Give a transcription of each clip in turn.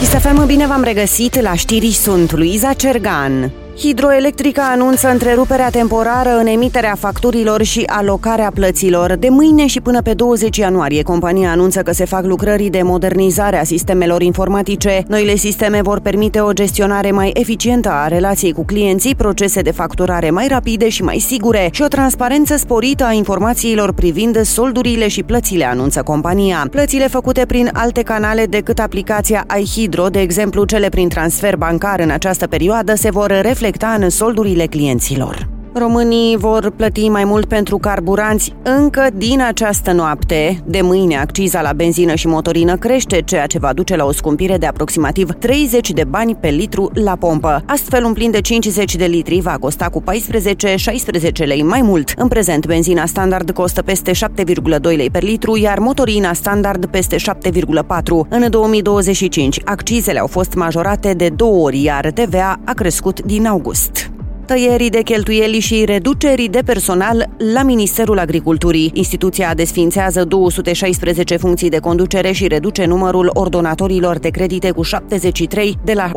Kiss FM, bine v-am regăsit, la știri sunt Luiza Cergan. Hidroelectrica anunță întreruperea temporară în emiterea facturilor și alocarea plăților. De mâine și până pe 20 ianuarie, compania anunță că se fac lucrări de modernizare a sistemelor informatice. Noile sisteme vor permite o gestionare mai eficientă a relației cu clienții, procese de facturare mai rapide și mai sigure și o transparență sporită a informațiilor privind soldurile și plățile, anunță compania. Plățile făcute prin alte canale decât aplicația iHydro, de exemplu cele prin transfer bancar în această perioadă, se vor reflecta în soldurile clienților. Românii vor plăti mai mult pentru carburanți încă din această noapte. De mâine, acciza la benzină și motorină crește, ceea ce va duce la o scumpire de aproximativ 30 de bani pe litru la pompă. Astfel, un plin de 50 de litri va costa cu 14-16 lei mai mult. În prezent, benzina standard costă peste 7,2 lei per litru, iar motorina standard peste 7,4. În 2025, accizele au fost majorate de 2 ori, iar TVA a crescut din august. Tăierii de cheltuieli și reducerii de personal la Ministerul Agriculturii. Instituția desființează 216 funcții de conducere și reduce numărul ordonatorilor de credite cu 73 de la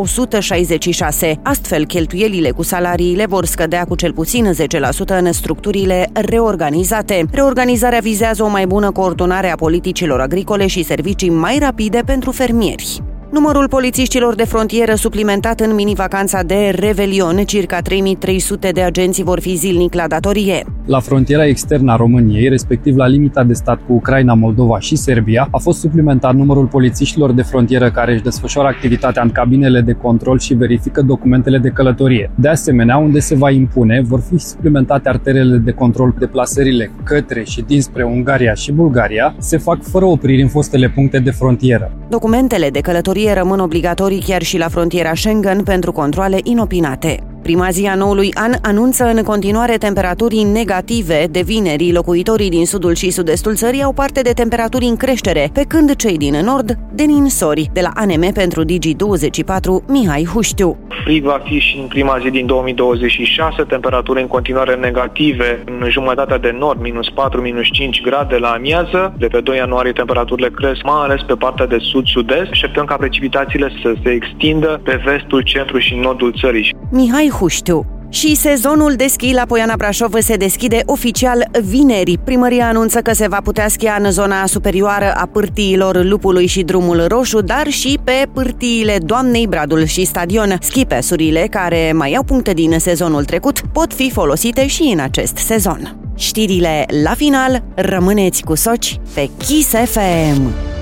166. Astfel, cheltuielile cu salariile vor scădea cu cel puțin 10% în structurile reorganizate. Reorganizarea vizează o mai bună coordonare a politicilor agricole și servicii mai rapide pentru fermieri. Numărul polițiștilor de frontieră suplimentat în mini-vacanța de Revelion, circa 3300 de agenți vor fi zilnic la datorie. La frontiera externă a României, respectiv la limita de stat cu Ucraina, Moldova și Serbia, a fost suplimentat numărul polițiștilor de frontieră care își desfășoară activitatea în cabinele de control și verifică documentele de călătorie. De asemenea, unde se va impune, vor fi suplimentate arterele de control. Deplasările către și dinspre Ungaria și Bulgaria se fac fără opriri în fostele puncte de frontieră. Documentele de călătorie rămân obligatorii chiar și la frontiera Schengen pentru controale inopinate. Prima zi a noului an anunță în continuare temperaturi negative. De vineri, locuitorii din sudul și sud-estul țării au parte de temperaturi în creștere, pe când cei din nord de ninsori. De la ANM pentru Digi24, Mihai Huștiu. Frig va fi și în prima zi din 2026, temperaturi în continuare negative în jumătatea de nord, -4, -5 grade la amiază. De pe 2 ianuarie temperaturile cresc, mai ales pe partea de sud-sud-est. Așteptăm ca precipitațiile să se extindă pe vestul, centru și nordul țării. Mihai Huștiu. Și sezonul de schi la Poiana Brașov se deschide oficial vineri. Primăria anunță că se va putea schia în zona superioară a pârtiilor Lupului și Drumul Roșu, dar și pe pârtiile Doamnei Bradul și Stadion. Schi-pesurile, care mai au puncte din sezonul trecut, pot fi folosite și în acest sezon. Știrile la final, rămâneți cu Soci pe Kiss FM.